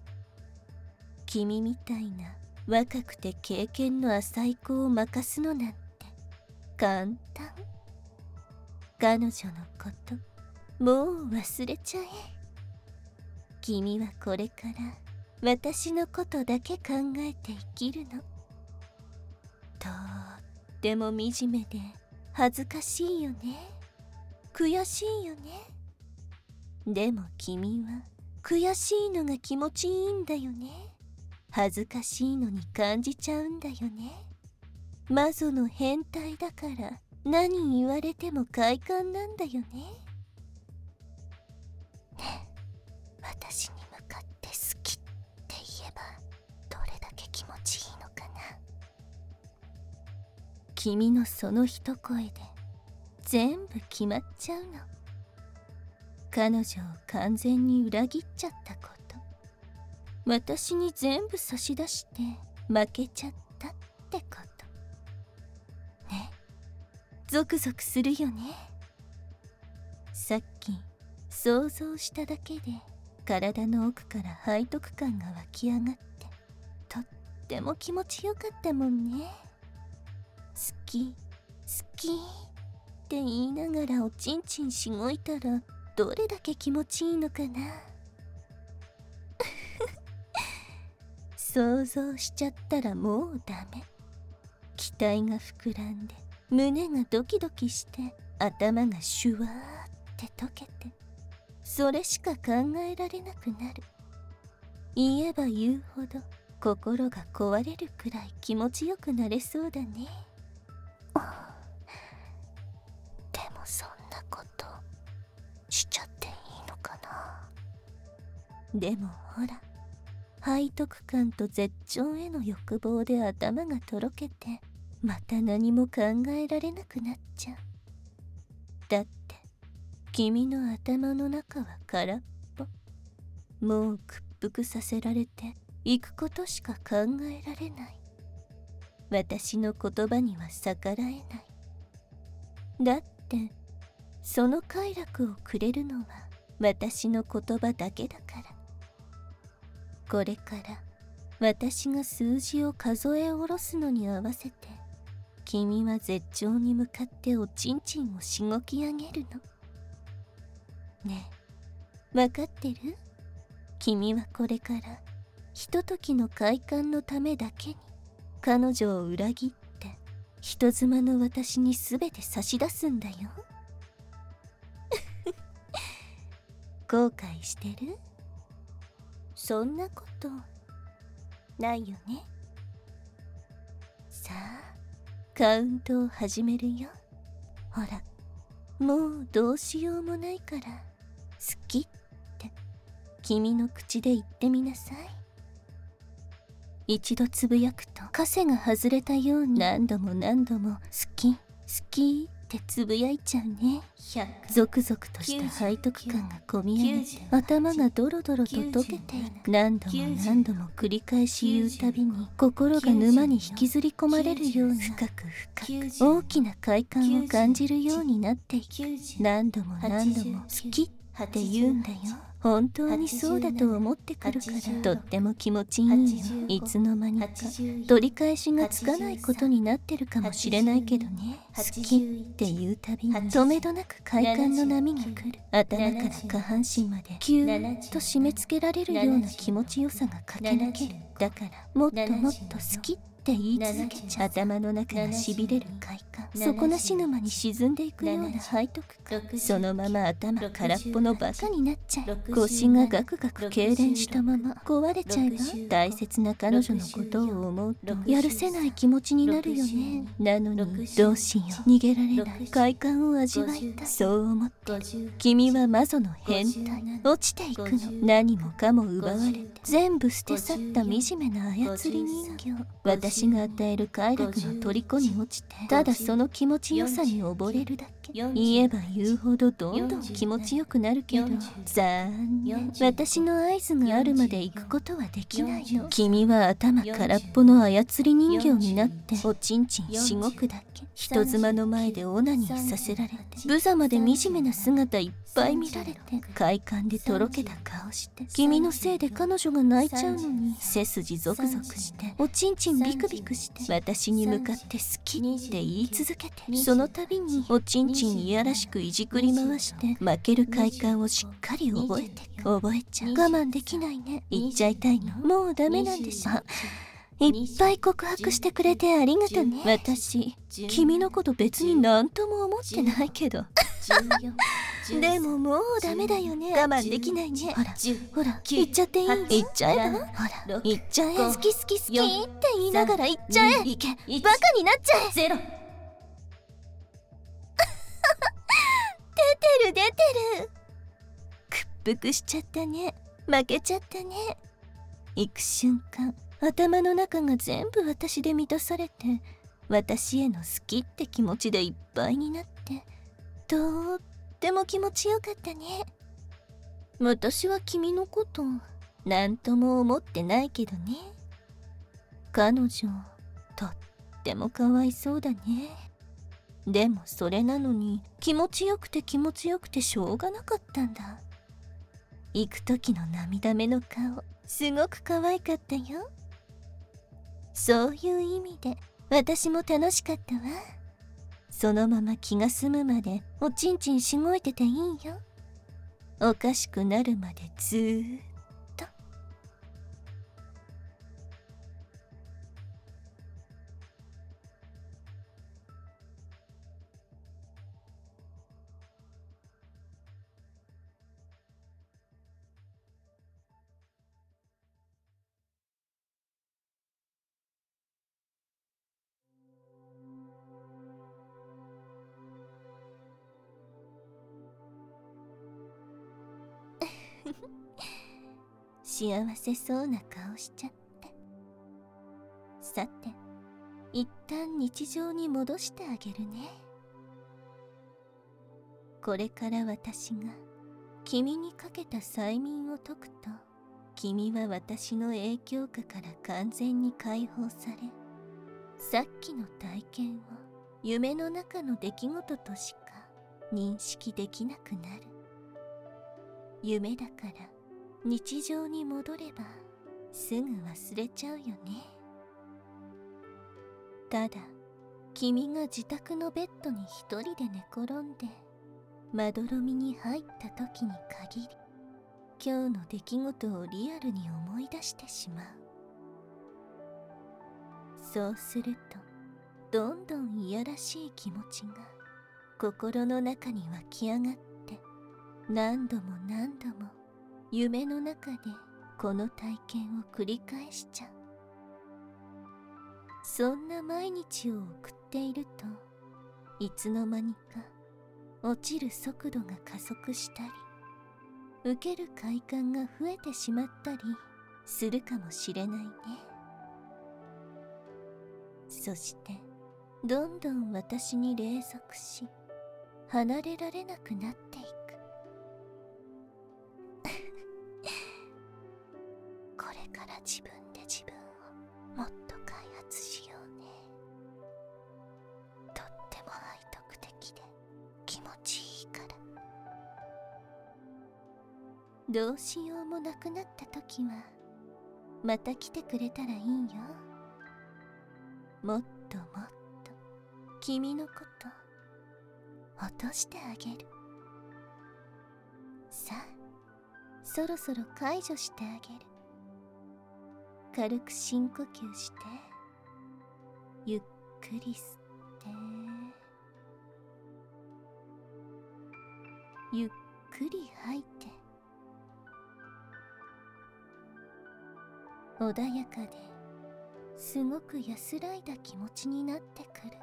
君みたいな若くて経験の浅い子を任すのなんて簡単。彼女のこともう忘れちゃえ。君はこれから私のことだけ考えて生きるの。とっても惨めで恥ずかしいよね。悔しいよね。でも君は悔しいのが気持ちいいんだよね。恥ずかしいのに感じちゃうんだよね。マゾの変態だから何言われても快感なんだよね。ねえ、私に向かって好きって言えばどれだけ気持ちいいのかな。君のその一声で全部決まっちゃうの。彼女を完全に裏切っちゃったこと、私に全部差し出して負けちゃったってことね。ゾクゾクするよね。さっき想像しただけで体の奥から背徳感が湧き上がってとっても気持ちよかったもんね。好き好きって言いながらおちんちんしごいたらどれだけ気持ちいいのかな。想像しちゃったらもうダメ。 期待が膨らんで胸がドキドキして頭がシュワーって溶けて、それしか考えられなくなる。言えば言うほど心が壊れるくらい気持ちよくなれそうだね。でもそんなことしちゃっていいのかな。でもほら、背徳感と絶頂への欲望で頭がとろけて、また何も考えられなくなっちゃう。だって君の頭の中は空っぽ。もう屈服させられて行くことしか考えられない。私の言葉には逆らえない。だってその快楽をくれるのは私の言葉だけだから。これから私が数字を数え下ろすのに合わせて、君は絶頂に向かっておちんちんをしごき上げるの。ねえ、わかってる？君はこれからひとときの快感のためだけに彼女を裏切って人妻の私にすべて差し出すんだよ。後悔してる？そんなことないよね。さあカウントを始めるよ。ほら、もうどうしようもないから好きって君の口で言ってみなさい。一度つぶやくと枷が外れたように何度も何度も好き好きってつぶやいちゃうね。ゾクゾクとした背徳感がこみ上げて頭がドロドロと溶けていく。何度も何度も繰り返し言うたびに心が沼に引きずり込まれるように深く深く大きな快感を感じるようになっていく。何度も何度も好きって言うんだよ。本当にそうだと思ってくるからとっても気持ちいいよ。いつの間にか取り返しがつかないことになってるかもしれないけどね。好きって言うたびにとめどなく快感の波が来る。頭から下半身までキューッと締め付けられるような気持ちよさが駆け抜ける。だからもっともっと好きって言い続けちゃう。頭の中がしびれる快感、底なし沼に沈んでいくような背徳感、そのまま頭空っぽのバカになっちゃう。腰がガクガク痙攣したまま壊れちゃえば、大切な彼女のことを思うとやるせない気持ちになるよね。なのにどうしよう、逃げられない快感を味わいたい。そう思って君は魔女の変態、落ちていくの。何もかも奪われて全部捨て去った惨めな操り人形。私が与える快楽の虜に落ちて、ただその気持ちよさに溺れるだけ。言えば言うほどどんどん気持ちよくなるけど、残念、私の合図があるまで行くことはできないの。君は頭空っぽの操り人形になっておちんちんしごくだけ。人妻の前でオナニーさせられて、無様で惨めな姿いっぱい見られて、快感でとろけた顔して、君のせいで彼女が泣いちゃうのに背筋ゾクゾクしておちんちんビクビクして私に向かって好きって言い続けて、その度におちんちんいやらしくいじくり回して負ける快感をしっかり覚えて覚えちゃう。我慢できないね。言っちゃいたいの？もうダメなんでしょ。いっぱい告白してくれてありがとね。私君のこと別に何とも思ってないけどでももうダメだよね。我慢できないね。ほらほら言っちゃっていい？言っちゃえば？ほら言っちゃえ。好き好き好きって言いながら言っちゃえ。いけバカになっちゃえ。ゼロ出てる出てる。屈服しちゃったね。負けちゃったね。行く瞬間頭の中が全部私で満たされて、私への好きって気持ちでいっぱいになって、とっても気持ちよかったね。私は君のこと何とも思ってないけどね。彼女とってもかわいそうだね。でもそれなのに気持ちよくて気持ちよくてしょうがなかったんだ。行く時の涙目の顔すごく可愛かったよ。そういう意味で私も楽しかったわ。そのまま気が済むまでおちんちんしごいてていいよ。おかしくなるまでずーっと。 幸せそうな顔しちゃって。さて、一旦日常に戻してあげるね。これから私が君にかけた催眠を解くと、君は私の影響下から完全に解放され、さっきの体験を夢の中の出来事としか認識できなくなる。夢だから日常に戻ればすぐ忘れちゃうよね。ただ、君が自宅のベッドに一人で寝転んでまどろみに入った時に限り、今日の出来事をリアルに思い出してしまう。そうすると、どんどんいやらしい気持ちが心の中に湧き上がって、何度も何度も夢の中でこの体験を繰り返しちゃう。そんな毎日を送っていると、いつの間にか落ちる速度が加速したり、受ける快感が増えてしまったりするかもしれないね。そしてどんどん私に隷属し、離れられなくなっていく。これから自分で自分をもっと開発しようね。とっても背徳的で気持ちいいから。どうしようもなくなった時はまた来てくれたらいいよ。もっともっと君のこと落としてあげる。さあ、そろそろ解除してあげる。軽く深呼吸して、ゆっくり吸ってゆっくり吐いて、穏やかですごく安らいだ気持ちになってくる。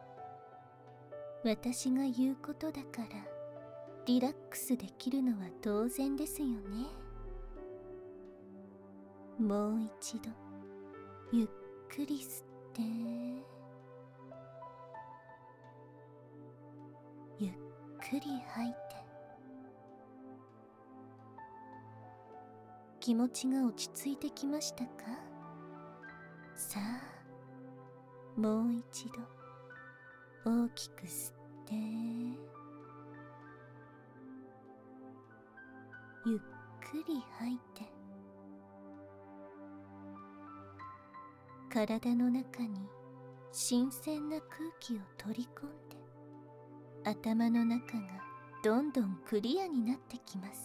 私が言うことだからリラックスできるのは当然ですよね。もう一度ゆっくり吸ってゆっくり吐いて、気持ちが落ち着いてきましたか？さあ、もう一度大きく吸ってゆっくり吐いて、体の中に新鮮な空気を取り込んで、頭の中がどんどんクリアになってきます。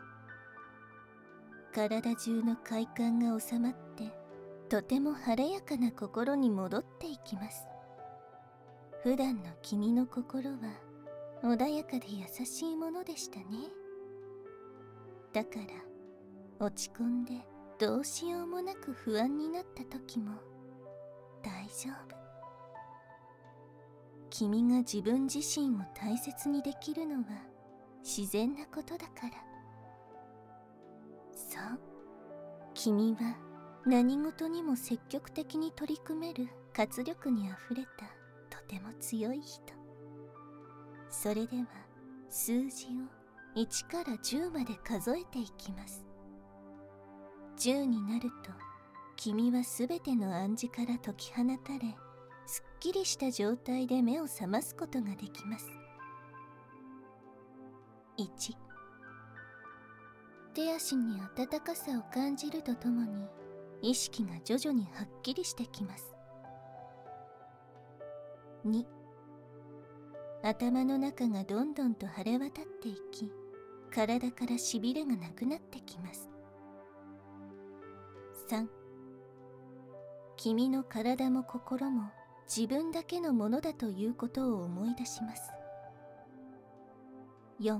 体中の快感が収まって、とても晴れやかな心に戻っていきます。普段の君の心は穏やかで優しいものでしたね。だから落ち込んでどうしようもなく不安になった時も大丈夫。君が自分自身を大切にできるのは自然なことだから。そう、君は何事にも積極的に取り組める活力にあふれたとても強い人。それでは数字をいちからじゅうまで数えていきます。じゅうになると君はすべての暗示から解き放たれ、すっきりした状態で目を覚ますことができます。いち、手足に温かさを感じるとともに意識が徐々にはっきりしてきます。に、頭の中がどんどんと晴れ渡っていき、体からしびれがなくなってきます。さん、君の体も心も自分だけのものだということを思い出します。よん、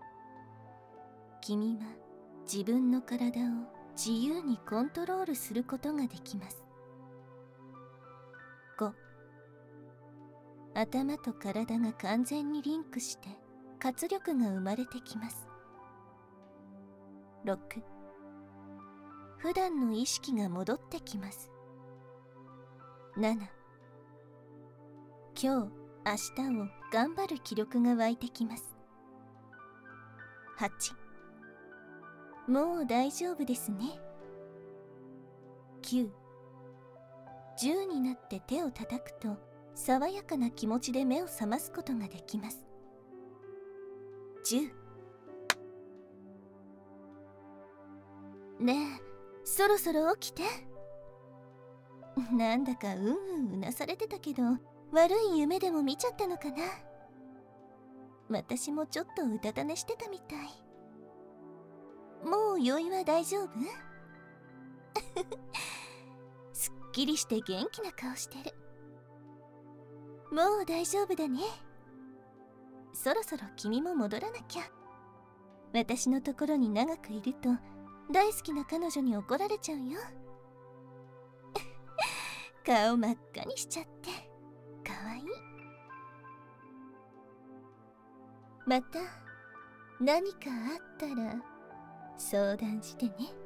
君は自分の体を自由にコントロールすることができます。ご、頭と体が完全にリンクして活力が生まれてきます。 ろく、普段の意識が戻ってきます。なな、今日明日を頑張る気力が湧いてきます。はち、もう大丈夫ですね。きゅう、じゅうになって手を叩くと爽やかな気持ちで目を覚ますことができます。じゅう、ねえ、そろそろ起きて。なんだかうんうんうなされてたけど、悪い夢でも見ちゃったのかな。私もちょっとうたた寝してたみたい。もう酔いは大丈夫？すっきりして元気な顔してる。もう大丈夫だね。そろそろ君も戻らなきゃ。私のところに長くいると大好きな彼女に怒られちゃうよ。顔真っ赤にしちゃってかわいい。また何かあったら相談してね。